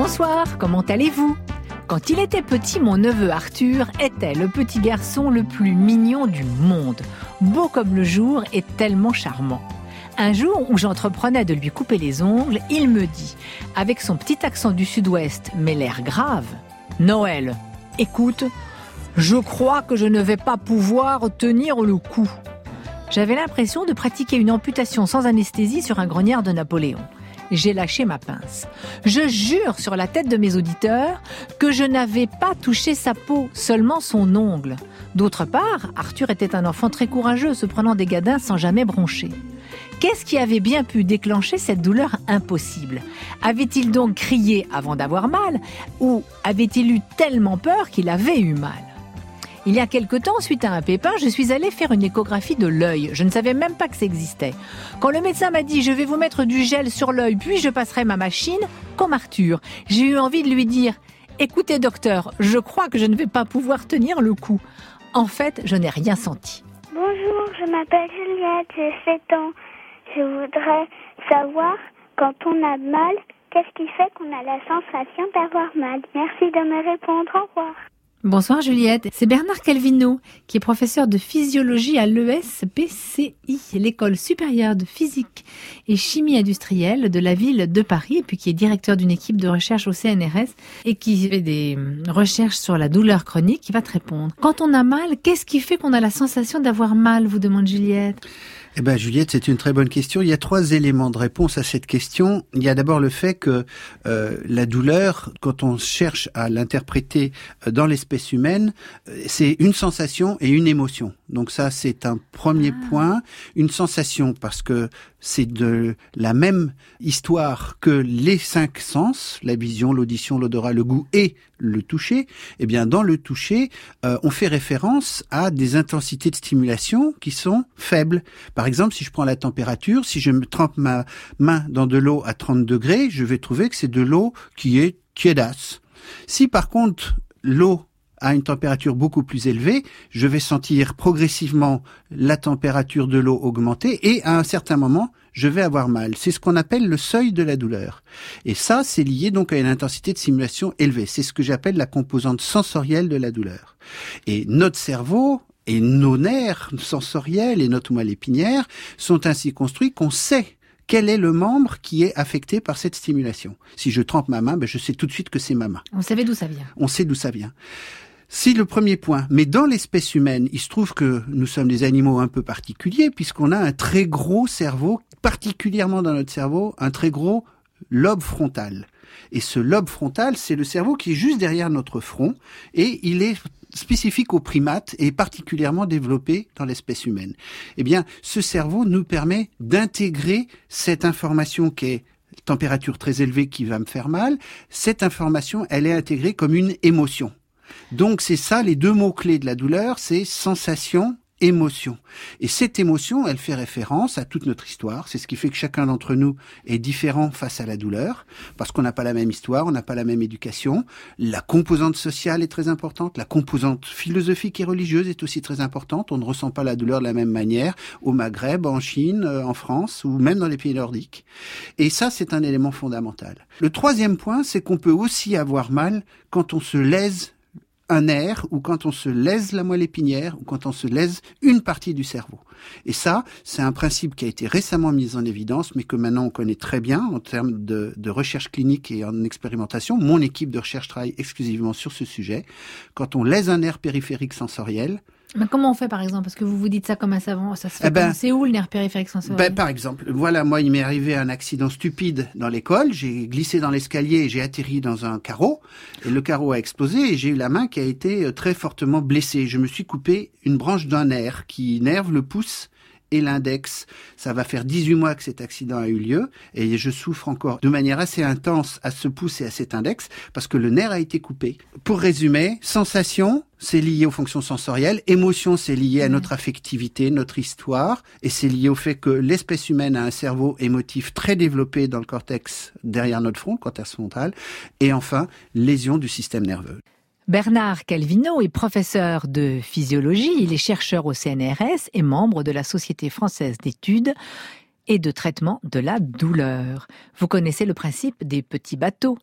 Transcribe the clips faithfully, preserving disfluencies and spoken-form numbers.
Bonsoir, comment allez-vous ? Quand il était petit, mon neveu Arthur était le petit garçon le plus mignon du monde, beau comme le jour et tellement charmant. Un jour où j'entreprenais de lui couper les ongles, il me dit, avec son petit accent du sud-ouest, mais l'air grave, « Noël, écoute, je crois que je ne vais pas pouvoir tenir le coup. » J'avais l'impression de pratiquer une amputation sans anesthésie sur un grognard de Napoléon. J'ai lâché ma pince. Je jure sur la tête de mes auditeurs que je n'avais pas touché sa peau, seulement son ongle. D'autre part, Arthur était un enfant très courageux, se prenant des gadins sans jamais broncher. Qu'est-ce qui avait bien pu déclencher cette douleur impossible ? Avait-il donc crié avant d'avoir mal, ou avait-il eu tellement peur qu'il avait eu mal ? Il y a quelque temps, suite à un pépin, je suis allée faire une échographie de l'œil. Je ne savais même pas que ça existait. Quand le médecin m'a dit « je vais vous mettre du gel sur l'œil, puis je passerai ma machine », comme Arthur, j'ai eu envie de lui dire « écoutez docteur, je crois que je ne vais pas pouvoir tenir le coup ». En fait, je n'ai rien senti. Bonjour, je m'appelle Juliette, j'ai sept ans. Je voudrais savoir, quand on a mal, qu'est-ce qui fait qu'on a la sensation d'avoir mal ? Merci de me répondre, au revoir. Bonsoir Juliette, c'est Bernard Calvino qui est professeur de physiologie à l'E S P C I, l'école supérieure de physique et chimie industrielle de la ville de Paris, et puis qui est directeur d'une équipe de recherche au C N R S et qui fait des recherches sur la douleur chronique, qui va te répondre. Quand on a mal, qu'est-ce qui fait qu'on a la sensation d'avoir mal, vous demande Juliette ? Eh ben Juliette, c'est une très bonne question. Il y a trois éléments de réponse à cette question. Il y a d'abord le fait que euh, la douleur, quand on cherche à l'interpréter dans l'espèce humaine, c'est une sensation et une émotion. Donc ça, c'est un premier ah. point. Une sensation parce que c'est de la même histoire que les cinq sens, la vision, l'audition, l'odorat, le goût et le toucher. Eh bien, dans le toucher, euh, on fait référence à des intensités de stimulation qui sont faibles. Par exemple, si je prends la température, si je me trempe ma main dans de l'eau à trente degrés, je vais trouver que c'est de l'eau qui est tiédasse. Si par contre, l'eau à une température beaucoup plus élevée, je vais sentir progressivement la température de l'eau augmenter et à un certain moment, je vais avoir mal. C'est ce qu'on appelle le seuil de la douleur. Et ça, c'est lié donc à une intensité de stimulation élevée. C'est ce que j'appelle la composante sensorielle de la douleur. Et notre cerveau et nos nerfs sensoriels et notre moelle épinière sont ainsi construits qu'on sait quel est le membre qui est affecté par cette stimulation. Si je trempe ma main, ben je sais tout de suite que c'est ma main. On savait d'où ça vient. On sait d'où ça vient. C'est le premier point. Mais dans l'espèce humaine, il se trouve que nous sommes des animaux un peu particuliers puisqu'on a un très gros cerveau, particulièrement dans notre cerveau, un très gros lobe frontal. Et ce lobe frontal, c'est le cerveau qui est juste derrière notre front et il est spécifique aux primates et particulièrement développé dans l'espèce humaine. Eh bien, ce cerveau nous permet d'intégrer cette information qui est température très élevée qui va me faire mal. Cette information, elle est intégrée comme une émotion. Donc c'est ça, les deux mots-clés de la douleur, c'est sensation, émotion. Et cette émotion, elle fait référence à toute notre histoire. C'est ce qui fait que chacun d'entre nous est différent face à la douleur, parce qu'on n'a pas la même histoire, on n'a pas la même éducation. La composante sociale est très importante, la composante philosophique et religieuse est aussi très importante. On ne ressent pas la douleur de la même manière au Maghreb, en Chine, en France, ou même dans les pays nordiques. Et ça, c'est un élément fondamental. Le troisième point, c'est qu'on peut aussi avoir mal quand on se lèse un nerf, ou quand on se lèse la moelle épinière, ou quand on se lèse une partie du cerveau. Et ça, c'est un principe qui a été récemment mis en évidence, mais que maintenant on connaît très bien en termes de, de recherche clinique et en expérimentation. Mon équipe de recherche travaille exclusivement sur ce sujet. Quand on lèse un nerf périphérique sensoriel, mais comment on fait, par exemple ? Parce que vous vous dites ça comme un savant, ça se fait eh ben, comme... C'est où le nerf périphérique sensoriel ? Ben, par exemple, voilà, moi, il m'est arrivé un accident stupide dans l'école. J'ai glissé dans l'escalier et j'ai atterri dans un carreau. Et le carreau a explosé et j'ai eu la main qui a été très fortement blessée. Je me suis coupé une branche d'un nerf qui innerve le pouce et l'index. Ça va faire dix-huit mois que cet accident a eu lieu et je souffre encore de manière assez intense à ce pouce et à cet index parce que le nerf a été coupé. Pour résumer, sensation, c'est lié aux fonctions sensorielles. Émotion, c'est lié à notre affectivité, notre histoire. Et c'est lié au fait que l'espèce humaine a un cerveau émotif très développé dans le cortex derrière notre front, le cortex frontal. Et enfin, lésion du système nerveux. Bernard Calvino est professeur de physiologie, il est chercheur au C N R S et membre de la Société française d'études et de traitement de la douleur. Vous connaissez le principe des petits bateaux.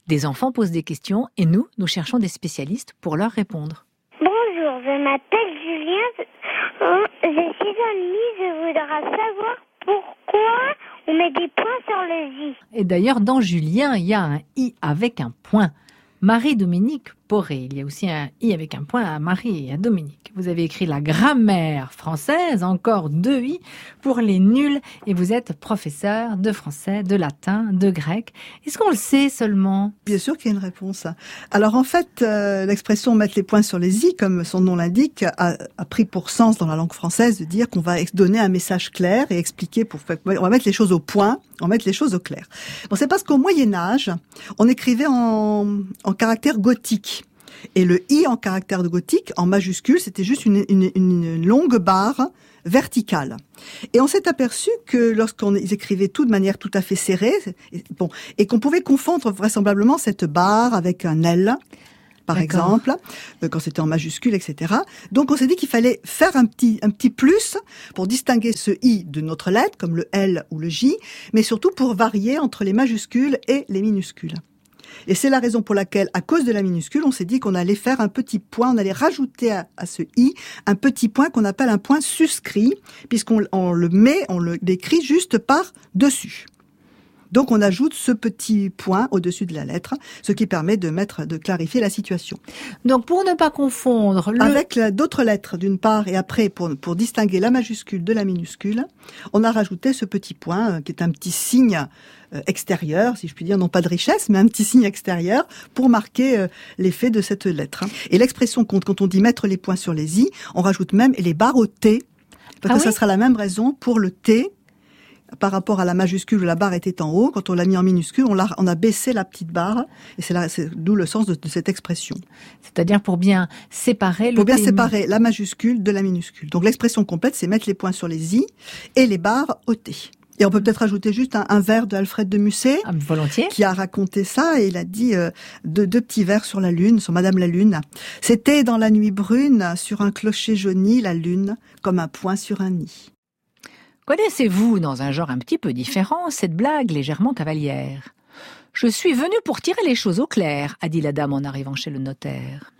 Des enfants posent des questions et nous, nous cherchons des spécialistes pour leur répondre. Bonjour, je m'appelle Julien, euh, j'ai six ans et demi, je voudrais savoir pourquoi on met des points sur le i. Et d'ailleurs, dans Julien, il y a un i avec un point. Marie-Dominique Poré. Il y a aussi un i avec un point à Marie et à Dominique. Vous avez écrit la grammaire française, encore deux i pour les nuls. Et vous êtes professeur de français, de latin, de grec. Est-ce qu'on le sait seulement ? Bien sûr qu'il y a une réponse. Alors en fait, euh, l'expression « mettre les points sur les i », comme son nom l'indique, a, a pris pour sens dans la langue française de dire qu'on va donner un message clair et expliquer, pour, on va mettre les choses au point, on va mettre les choses au clair. Bon, c'est parce qu'au Moyen-Âge, on écrivait en, en caractère gothique. Et le i en caractère de gothique, en majuscule, c'était juste une, une, une longue barre verticale. Et on s'est aperçu que lorsqu'on écrivait tout de manière tout à fait serrée, bon, et qu'on pouvait confondre vraisemblablement cette barre avec un L, par D'accord. exemple, quand c'était en majuscule, et cetera. Donc on s'est dit qu'il fallait faire un petit, un petit plus pour distinguer ce i de notre lettre, comme le L ou le J, mais surtout pour varier entre les majuscules et les minuscules. Et c'est la raison pour laquelle, à cause de la minuscule, on s'est dit qu'on allait faire un petit point, on allait rajouter à, à ce i un petit point qu'on appelle un point suscrit, puisqu'on on le met, on le l'écrit juste par dessus. Donc on ajoute ce petit point au-dessus de la lettre, ce qui permet de mettre, de clarifier la situation. Donc pour ne pas confondre le... avec la, d'autres lettres d'une part et après pour pour distinguer la majuscule de la minuscule, on a rajouté ce petit point euh, qui est un petit signe euh, extérieur, si je puis dire, non pas de richesse, mais un petit signe extérieur pour marquer euh, l'effet de cette lettre. Et l'expression quand, quand on dit mettre les points sur les i, on rajoute même les barres au t, parce ah que oui ça sera la même raison pour le t. Par rapport à la majuscule où la barre était en haut, quand on l'a mis en minuscule, on, l'a, on a baissé la petite barre, et c'est, là, c'est d'où le sens de, de cette expression. C'est-à-dire pour bien séparer le Pour bien t- séparer la majuscule de la minuscule. Donc l'expression complète, c'est mettre les points sur les i et les barres au t. Et on peut peut-être ajouter juste un, un vers de Alfred de Musset, ah, volontiers, qui a raconté ça, et il a dit euh, deux, deux petits vers sur la lune, sur Madame la Lune. C'était dans la nuit brune, sur un clocher jauni, la lune, comme un point sur un nid. Connaissez-vous, dans un genre un petit peu différent, cette blague légèrement cavalière ? « Je suis venue pour tirer les choses au clair », a dit la dame en arrivant chez le notaire.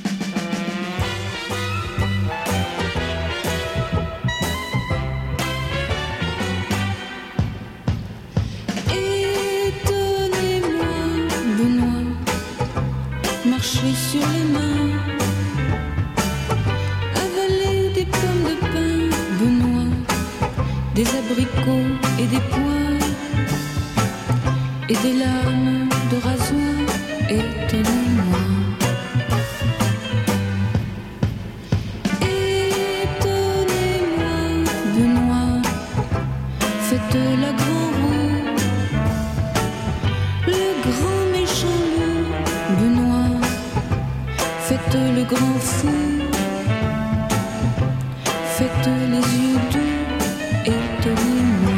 Étonnez-moi, Benoît, marcher sur les mains, avaler des pommes de pin, Benoît, des abricots et des pois, et des lames de rasoir, étonnez-moi. Étonnez-moi, Benoît, faites la grande roue, le grand méchant loup, Benoît, faites le grand fou, faites les yeux doux. Étonnez-moi,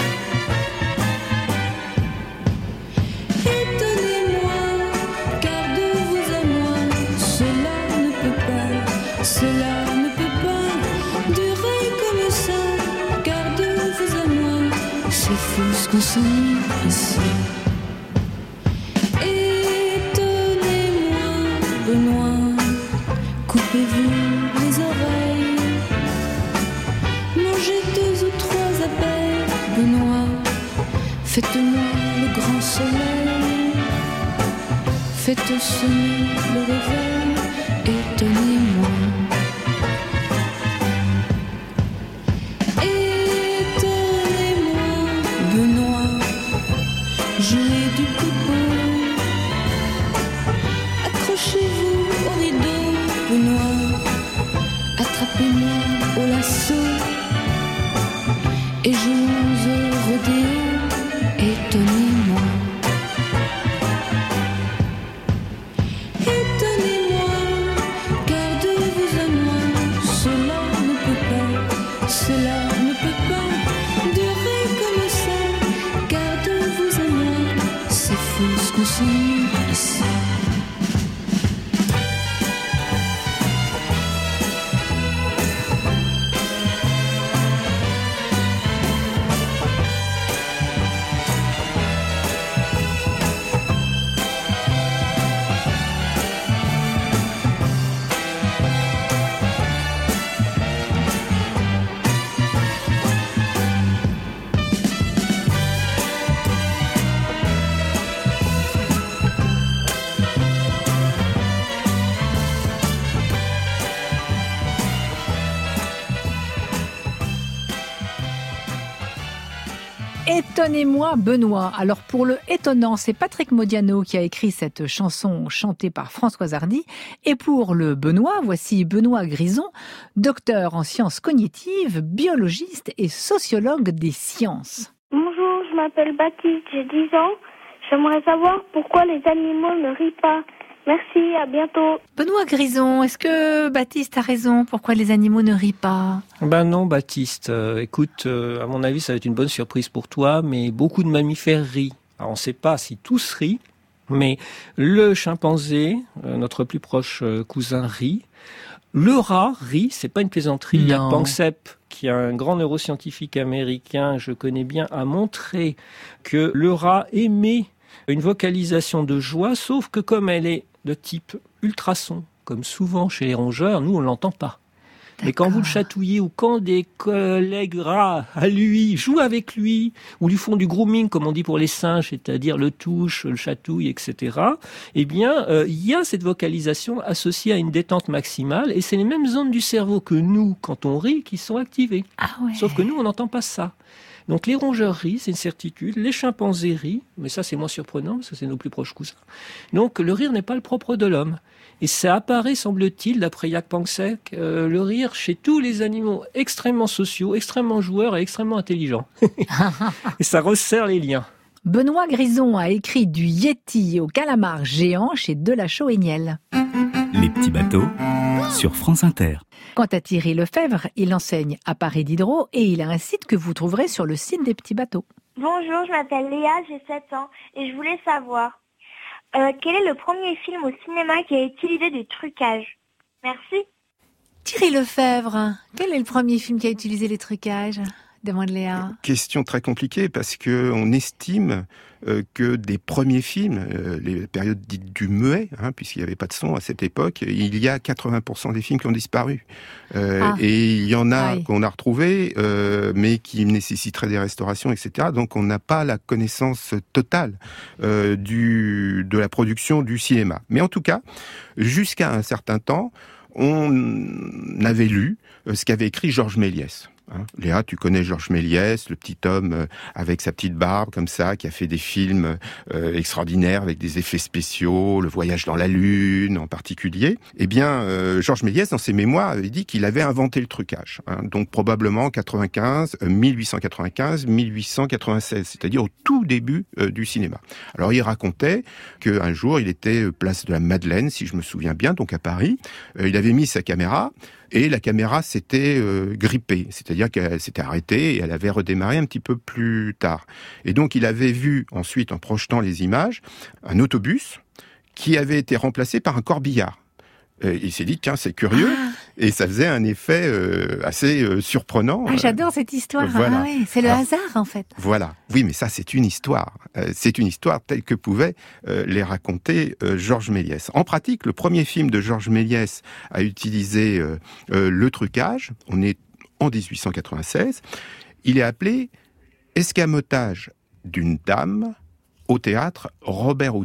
étonnez-moi, car de vous à moi, cela ne peut pas, cela ne peut pas durer comme ça, car de vous à moi, c'est fou ce qu'on s'ennuie ici. Étonnez-moi, Benoît, coupez-vous les oreilles, mangez deux ou trois abeilles, Benoît, faites-moi le grand soleil, faites sonner le réveil, étonnez-moi. Étonnez-moi, Benoît, jouez du pipeau, accrochez-vous au rideau, Benoît, attrapez-moi au lasso, et jouons au rodéo, étonnez-moi. Étonnez-moi, car de vous à moi, cela ne peut pas, cela ne peut pas durer comme ça, car de vous à moi, c'est fou ce qu'on s'ennuie ici. Étonnez-moi, Benoît. Alors pour le étonnant, c'est Patrick Modiano qui a écrit cette chanson chantée par Françoise Hardy. Et pour le Benoît, voici Benoît Grison, docteur en sciences cognitives, biologiste et sociologue des sciences. Bonjour, je m'appelle Baptiste, j'ai dix ans. J'aimerais savoir pourquoi les animaux ne rient pas. Merci, à bientôt. Benoît Grison, est-ce que Baptiste a raison? Pourquoi les animaux ne rient pas? Ben non, Baptiste. Euh, écoute, euh, à mon avis, ça va être une bonne surprise pour toi, mais beaucoup de mammifères rient. Alors, on ne sait pas si tous rient, mais le chimpanzé, euh, notre plus proche euh, cousin, rit. Le rat rit, c'est pas une plaisanterie. Il y a Panksepp, qui est un grand neuroscientifique américain, je connais bien, a montré que le rat émet une vocalisation de joie, sauf que comme elle est de type ultrason, comme souvent chez les rongeurs, nous on l'entend pas. D'accord. Mais quand vous le chatouillez ou quand des collègues rats à lui jouent avec lui ou lui font du grooming, comme on dit pour les singes, c'est-à-dire le touche, le chatouille, et cetera, eh bien, euh, il y a cette vocalisation associée à une détente maximale et c'est les mêmes zones du cerveau que nous, quand on rit, qui sont activées. Ah ouais. Sauf que nous, on n'entend pas ça. Donc les rongeurs rient, c'est une certitude. Les chimpanzés rient, mais ça c'est moins surprenant parce que c'est nos plus proches cousins. Donc le rire n'est pas le propre de l'homme. Et ça apparaît, semble-t-il, d'après Jaak Panksepp, euh, le rire chez tous les animaux extrêmement sociaux, extrêmement joueurs et extrêmement intelligents. Et ça resserre les liens. Benoît Grison a écrit du Yéti au calamar géant chez Delachaux et Niel. Les petits bateaux sur France Inter. Quant à Thierry Lefebvre, il enseigne à Paris Diderot et il a un site que vous trouverez sur le site des petits bateaux. Bonjour, je m'appelle Léa, j'ai sept ans et je voulais savoir euh, quel est le premier film au cinéma qui a utilisé du trucage? Merci. Thierry Lefebvre, quel est le premier film qui a utilisé les trucages? Demande Léa. Question très compliquée parce que on estime euh, que des premiers films, euh, les périodes dites du muet, hein, puisqu'il n'y avait pas de son à cette époque, il y a quatre-vingts pour cent des films qui ont disparu. Euh, ah. Et il y en a oui. qu'on a retrouvés, euh, mais qui nécessiteraient des restaurations, et cetera. Donc on n'a pas la connaissance totale euh, du, de la production du cinéma. Mais en tout cas, jusqu'à un certain temps, on avait lu ce qu'avait écrit Georges Méliès. Hein, Léa, tu connais Georges Méliès, le petit homme euh, avec sa petite barbe comme ça, qui a fait des films euh, extraordinaires avec des effets spéciaux, Le Voyage dans la Lune en particulier. Eh bien, euh, Georges Méliès, dans ses mémoires, avait dit qu'il avait inventé le trucage. Hein, donc probablement quatre-vingt-quinze, euh, mille huit cent quatre-vingt-quinze, mille huit cent quatre-vingt-seize, c'est-à-dire au tout début euh, du cinéma. Alors il racontait qu'un jour, il était place de la Madeleine, si je me souviens bien, donc à Paris. Euh, il avait mis sa caméra. Et la caméra s'était euh, grippée, c'est-à-dire qu'elle s'était arrêtée et elle avait redémarré un petit peu plus tard. Et donc il avait vu ensuite, en projetant les images, un autobus qui avait été remplacé par un corbillard. Et il s'est dit, tiens, c'est curieux, ah. et ça faisait un effet euh, assez euh, surprenant. Ah, j'adore cette histoire, voilà. ah, oui. C'est le ah. hasard en fait. Voilà, oui, mais ça c'est une histoire. Euh, c'est une histoire telle que pouvait euh, les raconter euh, Georges Méliès. En pratique, le premier film de Georges Méliès a utilisé euh, euh, le trucage, on est en dix-huit cent quatre-vingt-seize, il est appelé « Escamotage d'une dame au théâtre Robert Houdin ».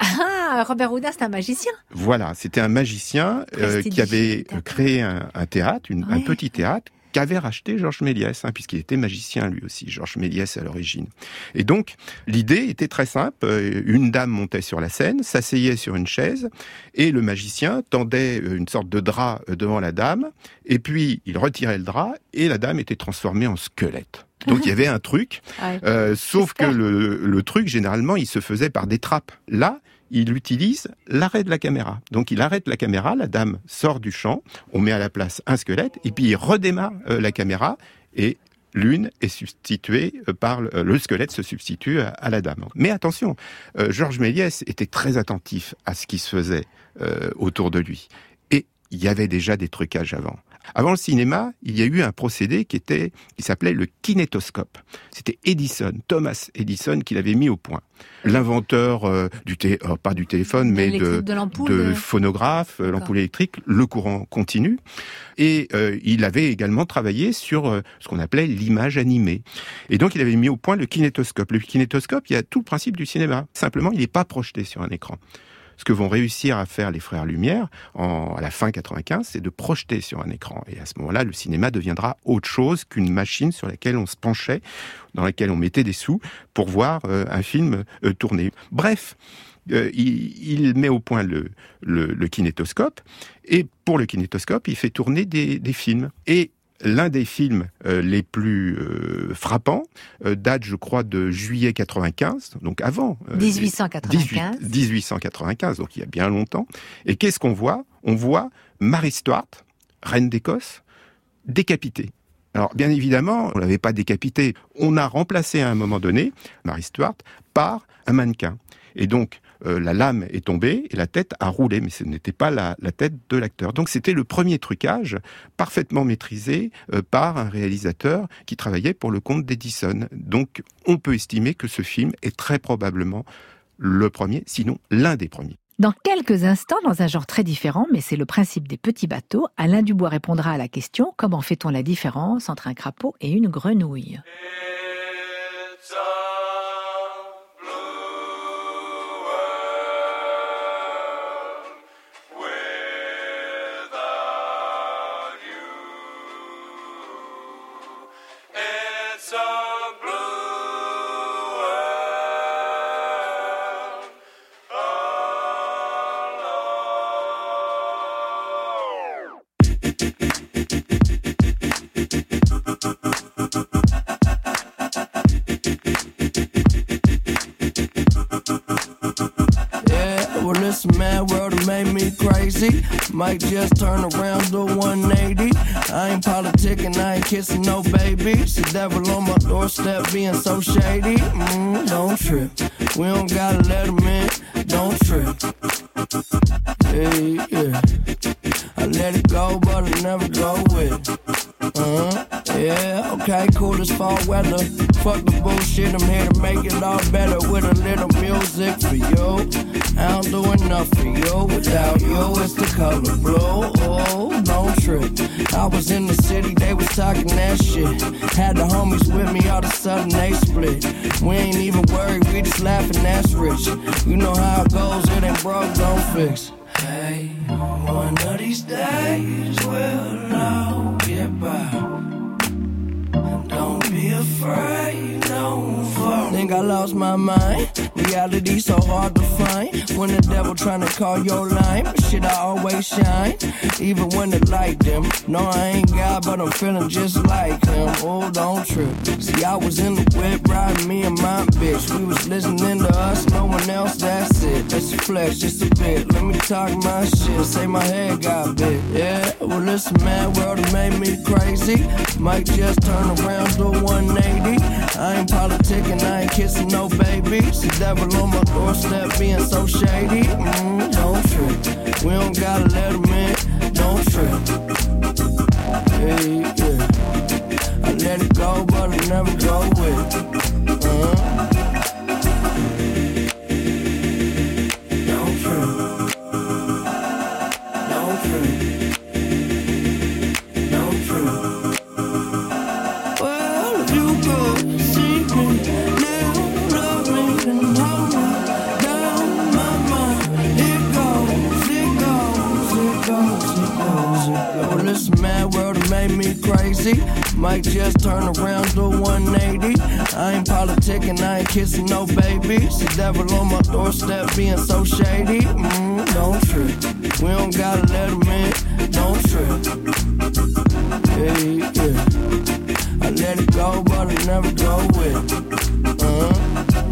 Ah, Robert Houdin, c'est un magicien. Voilà, c'était un magicien euh, qui avait créé un, un théâtre, une, oui. un petit théâtre, qu'avait racheté Georges Méliès, hein, puisqu'il était magicien lui aussi, Georges Méliès à l'origine. Et donc, l'idée était très simple. Une dame montait sur la scène, s'asseyait sur une chaise, et le magicien tendait une sorte de drap devant la dame, et puis il retirait le drap, et la dame était transformée en squelette. Donc il y avait un truc, ouais. euh, sauf que le, le truc, généralement, il se faisait par des trappes. Là, il utilise l'arrêt de la caméra. Donc il arrête la caméra, la dame sort du champ, on met à la place un squelette, et puis il redémarre euh, la caméra, et l'une est substituée par le, le squelette se substitue à, à la dame. Mais attention, euh, Georges Méliès était très attentif à ce qui se faisait euh, autour de lui. Et il y avait déjà des trucages avant. Avant le cinéma, il y a eu un procédé qui était, qui s'appelait le kinétoscope. C'était Edison, Thomas Edison, qui l'avait mis au point. L'inventeur euh, du té- euh, pas du téléphone, mais de, de, l'ampoule, de de... phonographe, D'accord. l'ampoule électrique, le courant continu. Et euh, il avait également travaillé sur euh, ce qu'on appelait l'image animée. Et donc, il avait mis au point le kinétoscope. Le kinétoscope, il y a tout le principe du cinéma. Simplement, il n'est pas projeté sur un écran. ce que vont réussir à faire les frères Lumière en, à la fin quatre-vingt-quinze, c'est de projeter sur un écran. Et à ce moment-là, le cinéma deviendra autre chose qu'une machine sur laquelle on se penchait, dans laquelle on mettait des sous pour voir euh, un film euh, tourner. Bref, euh, il, il met au point le, le, le kinétoscope, et pour le kinétoscope, il fait tourner des, des films. Et l'un des films euh, les plus euh, frappants euh, date, je crois, de juillet quatre-vingt-quinze, donc avant. Euh, dix-huit cent quatre-vingt-quinze. dix-huit cent quatre-vingt-quinze, donc il y a bien longtemps. Et qu'est-ce qu'on voit ? On voit Marie Stuart, reine d'Écosse, décapitée. Alors, bien évidemment, on ne l'avait pas décapitée. On a remplacé à un moment donné Marie Stuart par un mannequin. Et donc, euh, la lame est tombée et la tête a roulé, mais ce n'était pas la, la tête de l'acteur. Donc, c'était le premier trucage parfaitement maîtrisé euh, par un réalisateur qui travaillait pour le compte d'Edison. Donc, on peut estimer que ce film est très probablement le premier, sinon l'un des premiers. Dans quelques instants, dans un genre très différent, mais c'est le principe des petits bateaux, Alain Dubois répondra à la question « Comment fait-on la différence entre un crapaud et une grenouille ?» Might just turn around to one eighty. I ain't politicking, I ain't kissing no babies. The devil on my doorstep being so shady. Mm, don't trip, we don't gotta let him in. Don't trip. Hey, yeah. I let it go, but I never go with it. Uh-huh. Yeah, okay, cool as fall weather. Fuck the bullshit, I'm here to make it all better with a little music for you. I don't do enough for you. Without you, it's the color blue. Oh, don't trip. I was in the city, they was talking that shit. Had the homies with me, all of a sudden they split. We ain't even worried, we just laughing, that's rich. You know how it goes, it ain't broke, don't fix. Hey, one of these days we'll all get by. Don't be afraid, don't fall. Think I lost my mind. Reality so hard to find. When the devil tryna call your line, but shit, I always shine. Even when the light dim. No, I ain't God, but I'm feeling just like him. Oh, don't trip. See, I was in the whip riding me and my bitch. We was listening to us, no one else, that's it. Let's flex just a bit. Let me talk my shit. Say my head got big. Yeah, well, listen, man, world it made me crazy. Might just turn around to one eighty. I ain't politicking, I ain't kissing no babies. The devil on my doorstep being so shady. Mm, don't trip, we don't gotta let him in. Don't trip. Hey, yeah. I let it go, but I never go with it. Uh-huh. Don't trip. Don't trip. Don't trip. Well, if you could see me now, love me, then hold me down my mind. It goes, it goes, it goes, it goes, it goes. Well, this mad world it made me crazy. Might just turn around to one eighty. I ain't politicking, I ain't kissing no babies. The devil on my doorstep being so shady. Mm, don't trip, we don't gotta let him in. Don't trip. Hey, yeah. I let it go, but I never go with it. Uh-huh.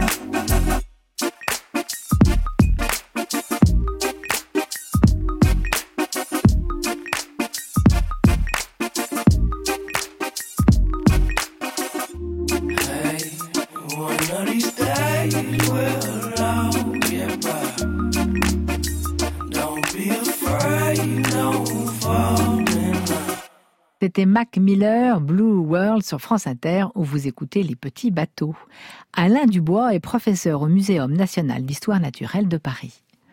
C'était Mac Miller, Blue World sur France Inter, où vous écoutez Les Petits Bateaux. Alain Dubois est professeur au Muséum national d'histoire naturelle de Paris.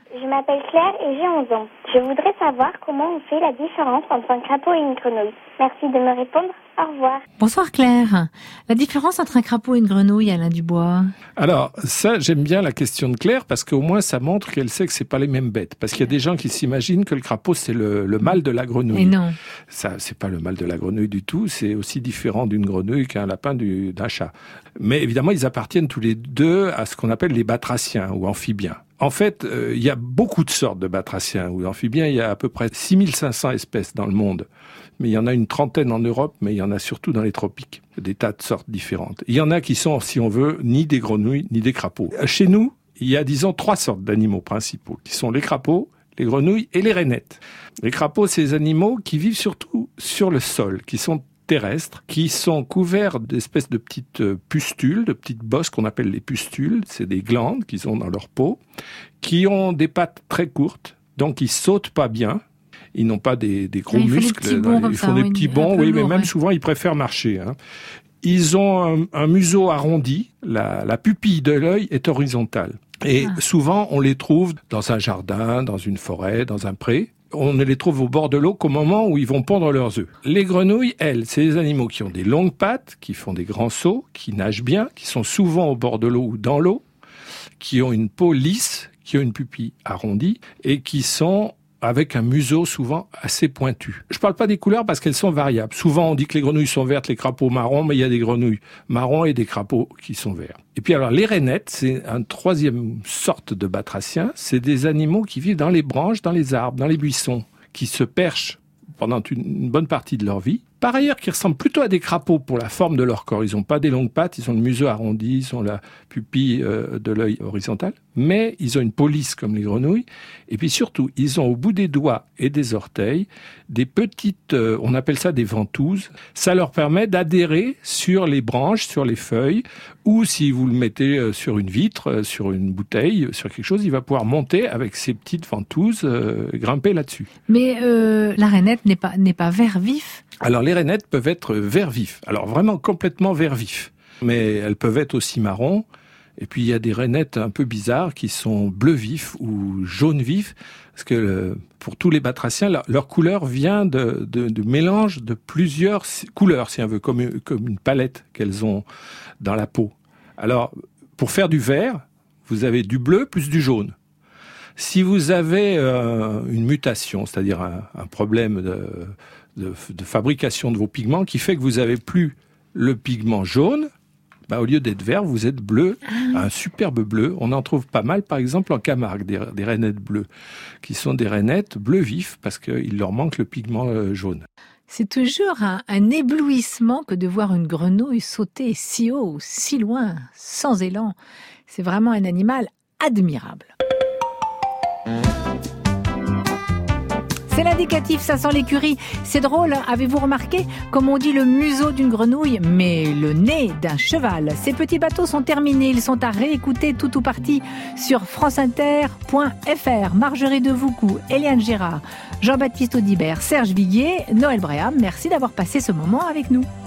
Je m'appelle Claire et j'ai onze ans. Je voudrais savoir comment on fait la différence entre un crapaud et une grenouille. Merci de me répondre. Au revoir. Bonsoir Claire. La différence entre un crapaud et une grenouille, Alain Dubois? Alors, ça, j'aime bien la question de Claire parce qu'au moins ça montre qu'elle sait que c'est pas les mêmes bêtes. Parce qu'il y a des gens qui s'imaginent que le crapaud, c'est le, le mâle de la grenouille. Et non. Ça, c'est pas le mâle de la grenouille du tout. C'est aussi différent d'une grenouille qu'un lapin du, d'un chat. Mais évidemment, ils appartiennent tous les deux à ce qu'on appelle les batraciens ou amphibiens. En fait, euh, il y a beaucoup de sortes de batraciens ou amphibiens. Il y a à peu près six mille cinq cents espèces dans le monde. Mais il y en a une trentaine en Europe, mais il y en a surtout dans les tropiques. Des tas de sortes différentes. Il y en a qui sont, si on veut, ni des grenouilles, ni des crapauds. Chez nous, il y a, disons, trois sortes d'animaux principaux, qui sont les crapauds, les grenouilles et les rainettes. Les crapauds, c'est des animaux qui vivent surtout sur le sol, qui sont terrestres, qui sont couverts d'espèces de petites pustules, de petites bosses qu'on appelle les pustules. C'est des glandes qu'ils ont dans leur peau, qui ont des pattes très courtes, donc ils sautent pas bien. Ils n'ont pas des, des gros ils muscles. Font des petits bonds ils font ça, des oui, petits bonds, lourd, oui, mais même ouais. souvent ils préfèrent marcher. Hein. Ils ont un, un museau arrondi. La, la pupille de l'œil est horizontale. Et ah. souvent, on les trouve dans un jardin, dans une forêt, dans un pré. On ne les trouve au bord de l'eau qu'au moment où ils vont pondre leurs œufs. Les grenouilles, elles, c'est des animaux qui ont des longues pattes, qui font des grands sauts, qui nagent bien, qui sont souvent au bord de l'eau ou dans l'eau, qui ont une peau lisse, qui ont une pupille arrondie et qui sont avec un museau souvent assez pointu. Je parle pas des couleurs parce qu'elles sont variables. Souvent, on dit que les grenouilles sont vertes, les crapauds marrons, mais il y a des grenouilles marrons et des crapauds qui sont verts. Et puis alors, les rainettes, c'est une troisième sorte de batraciens. C'est des animaux qui vivent dans les branches, dans les arbres, dans les buissons, qui se perchent pendant une bonne partie de leur vie. Par ailleurs, qui ressemblent plutôt à des crapauds pour la forme de leur corps. Ils n'ont pas des longues pattes, ils ont le museau arrondi, ils ont la pupille euh, de l'œil horizontale, mais ils ont une peau lisse comme les grenouilles. Et puis surtout, ils ont au bout des doigts et des orteils des petites, euh, on appelle ça des ventouses. Ça leur permet d'adhérer sur les branches, sur les feuilles, ou si vous le mettez euh, sur une vitre, euh, sur une bouteille, sur quelque chose, il va pouvoir monter avec ces petites ventouses, euh, grimper là-dessus. Mais euh, la rainette n'est pas, n'est pas vert vif? Alors, les rainettes peuvent être vert vif. Alors, vraiment complètement vert vif. Mais elles peuvent être aussi marron. Et puis, il y a des rainettes un peu bizarres qui sont bleu vif ou jaune vif. Parce que le, pour tous les batraciens, leur, leur couleur vient de, de, de mélange de plusieurs couleurs, si on veut, comme, comme une palette qu'elles ont dans la peau. Alors, pour faire du vert, vous avez du bleu plus du jaune. Si vous avez euh, une mutation, c'est-à-dire un, un problème de... De, de fabrication de vos pigments qui fait que vous avez plus le pigment jaune, bah, au lieu d'être vert, vous êtes bleu, ah. un superbe bleu. On en trouve pas mal, par exemple, en Camargue, des, des rainettes bleues, qui sont des rainettes bleu vif parce qu'il leur manque le pigment euh, jaune. C'est toujours un, un éblouissement que de voir une grenouille sauter si haut, si loin, sans élan. C'est vraiment un animal admirable. C'est l'indicatif, ça sent l'écurie. C'est drôle, avez-vous remarqué? Comme on dit le museau d'une grenouille, mais le nez d'un cheval. Ces petits bateaux sont terminés, ils sont à réécouter tout ou partie sur franceinter point f r. Marjorie Devoucou, Eliane Gérard, Jean-Baptiste Audibert, Serge Viguier, Noël Bréham, merci d'avoir passé ce moment avec nous.